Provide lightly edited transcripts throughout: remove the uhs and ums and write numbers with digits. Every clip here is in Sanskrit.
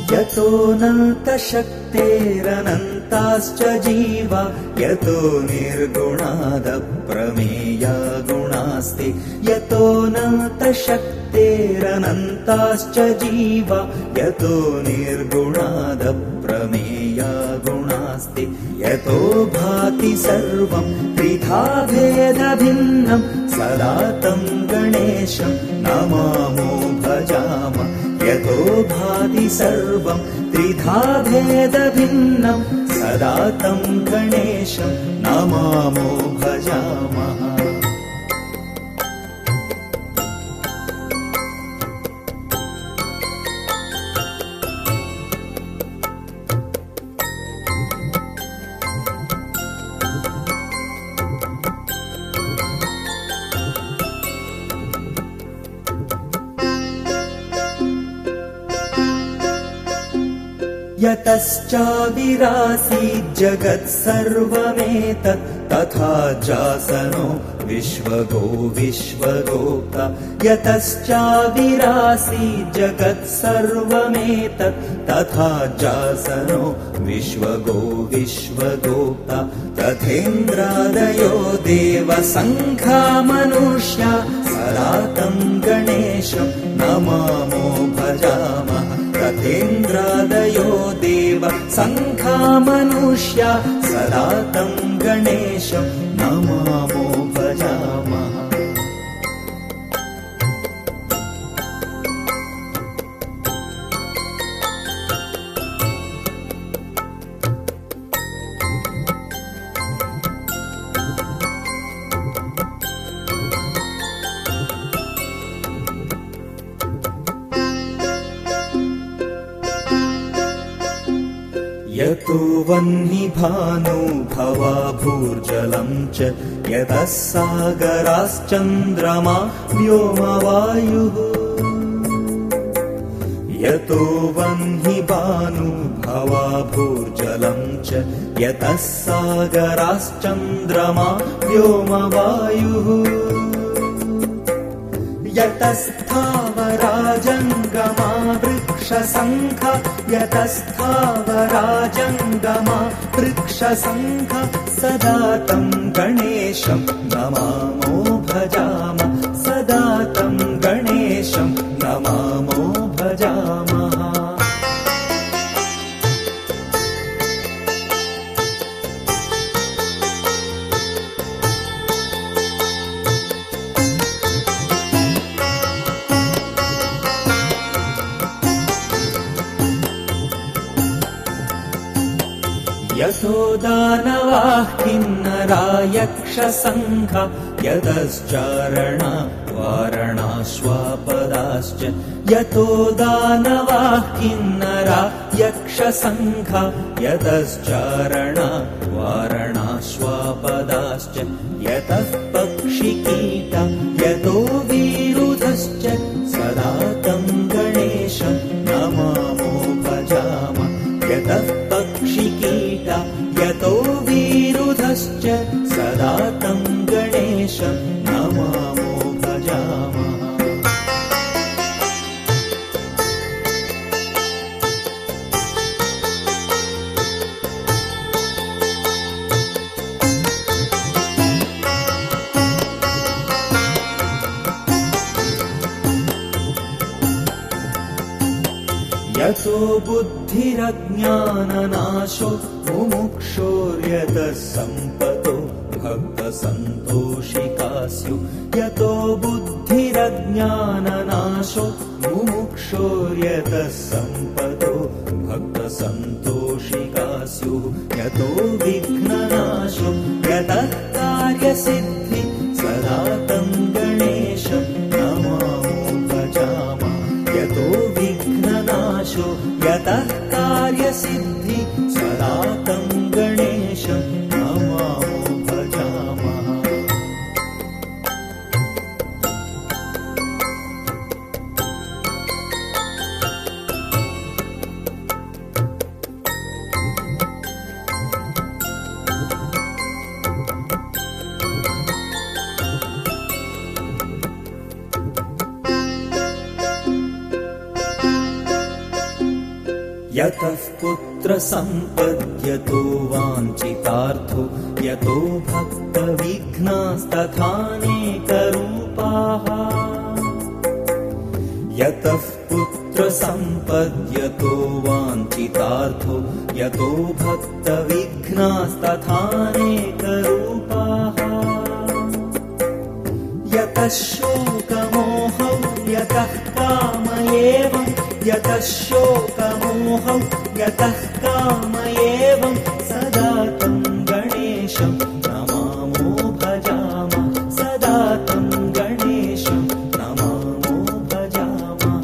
यतोऽनन्तशक्तेरनन्ताश्च जीवा यतो निर्गुणादप्रमेया गुणास्ति यतोऽनन्तशक्तेरनन्ताश्च जीवा यतो निर्गुणादप्रमेया गुणास्ति यतो भाति सर्वं त्रिधा भेदभिन्नं सदा तं गणेशं नमामो भजाम यतो भाति सर्वं त्रिधा भेदभिन्नं सदा तं गणेशं नमामो भजामः। यतश्चाविरासीत् जगत् सर्वमेतत् तथा जासनो विश्वगो विश्वगोप्ता यतश्चाविरासीत् जगत् सर्वमेतत् तथा जासनो विश्वगो विश्वगोप्ता तथेन्द्रादयो देवसङ्घा मनुष्या सदा तं गणेशं नमामो भजामः तथेन्द्रादयो देव सङ्घा मनुष्या सदा तं गणेशं नमामो भजामः। यतो वह्निभानुभवा भूर्जलं च यतः सागराश्चन्द्रमा व्योमवायुः यतो वह्निभानुभवा भूर्जलं च यतः सागराश्चन्द्रमा व्योमवायुः यतस्थावरा जङ्गमा वृक्षसङ्घा यतस्थावराजङ्गमा वृक्षसङ्घा सदा तं गणेशं नमामो भजाम सदा तं गणेशं नमामो भजामः। यतो दानवाः किन्नरा यक्षसङ्घा यतश्चारणा वारणाश्वापदाश्च यतो दानवाः किन्नरा यक्षसङ्घा यतश्चारणा वारणाश्वापदाश्च यतः पक्षिकीटा यतो विरुधश्च सदा तं गणेशं नमामो भजाम यतः पक्षिकीटा यतो विरुधश्च सदा तं गणेशं नमामो भजामः। यतो बुद्धिरज्ञाननाशो मुमुक्षोर्यतः सम्पतो भक्तसन्तोषिकास्यु यतो बुद्धिरज्ञाननाशो मुमुक्षोर्यतः सम्पतो भक्तसन्तोषिकास्युः यतो विघ्ननाशो यतः कार्यसिद्धि सदा तं गणेशं नमामो भजामः यतो विघ्ननाशो यतः कार्यसिद्धि सदा तं गणेशं नमामो भजामः। यतः पुत्रसम्पद्यतो वाञ्छितार्थो यतो भक्तविघ्नास्तथानेकरूपाः यतः पुत्रसम्पद्यतो वाञ्छितार्थो यतो भक्तविघ्नास्तथानेकरूपाः यतः शोकमोहौ यतः काम एवं यतः शोकमोहौ यतः काम एवं सदा तं गणेशं नमामो भजामः सदा तं गणेशं नमामो भजामः।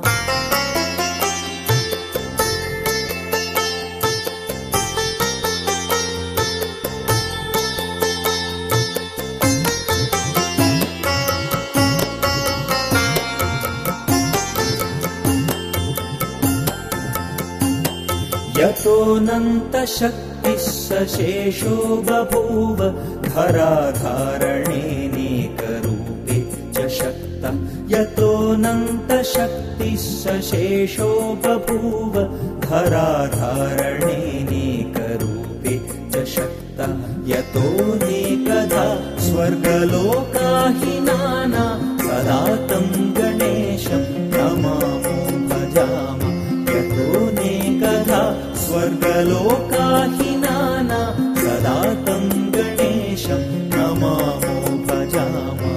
यतोऽनन्तशक्तिः सशेषो बभूव धराधारणेनेकरूपे च शक्तः यतोऽनन्तशक्तिः सशेषो बभूव धराधारणेनेकरूपे च शक्तः यतोऽनेकधा स्वर्गलोकाहिनाना सदा तं गणेशं नमामो भजामः यतोऽनेकधा स्वर्गलोकाहिनाना सदा तं गणेशं नमामो भजामः।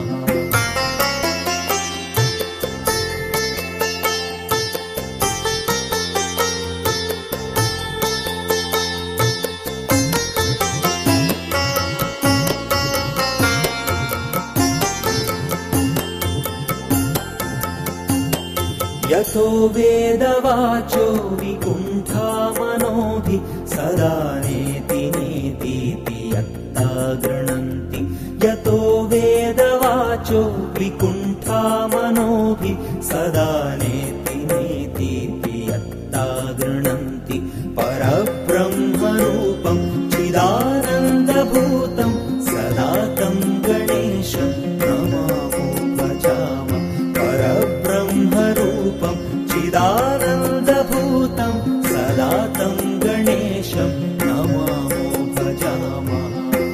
यतो वेदवाचो विकुण्ठामनोभिः सदा नेति नेतीति यत्ता गृह्णन्ति यतो वेदवाचो विकुण्ठामनोभिः सदा नेति नेतीति यत्ता गृह्णन्ति परब्रह्मरूपं चिदानन्दभूतं सदा तं गणेशं नमामो भजामः परब्रह्मरूपं चिदानन्दभूतं सदा तं गणेशं नमामो भजामः।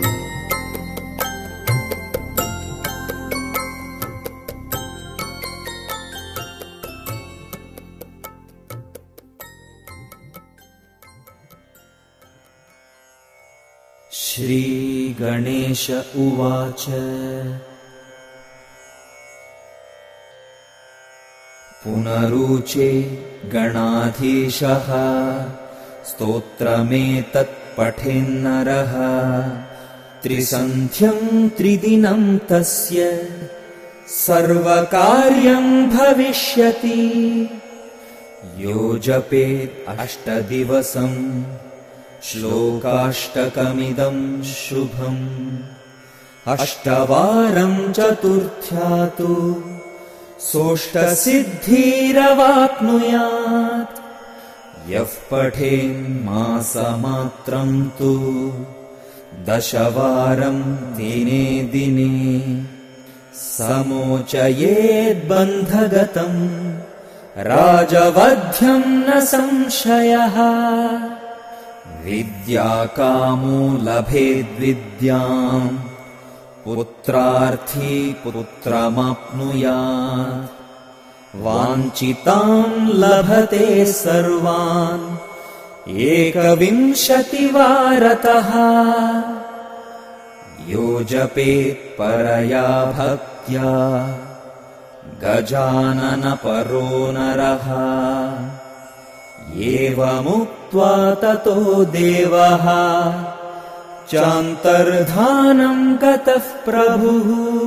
श्रीगणेश उवाच पुनरुचे गणाधीशः स्तोत्रमेतत्पठेन्नरः त्रिसन्ध्यं त्रिदिनं तस्य सर्वकार्यं भविष्यति यो जपेत् 8 दिवसं श्लोकाष्टकमिदं शुभम् 8 वारं चतुर्थ्या तु सोऽष्टसिद्धिरवाप्नुयात् यः पठेन्मासमात्रं तु 10 वारं दिने दिने समोचयेद्बन्धगतं राजवध्यं न संशयः विद्याकामो लभेद्विद्याम् पुत्रार्थी पुत्रमाप्नुयात् वाञ्छितां लभते सर्वान् 21 वारतः यो जपेत् परया भक्त्या गजाननपरो नरः एवमुक्त्वा ततो देवः चान्तर्धानं गतः प्रभुः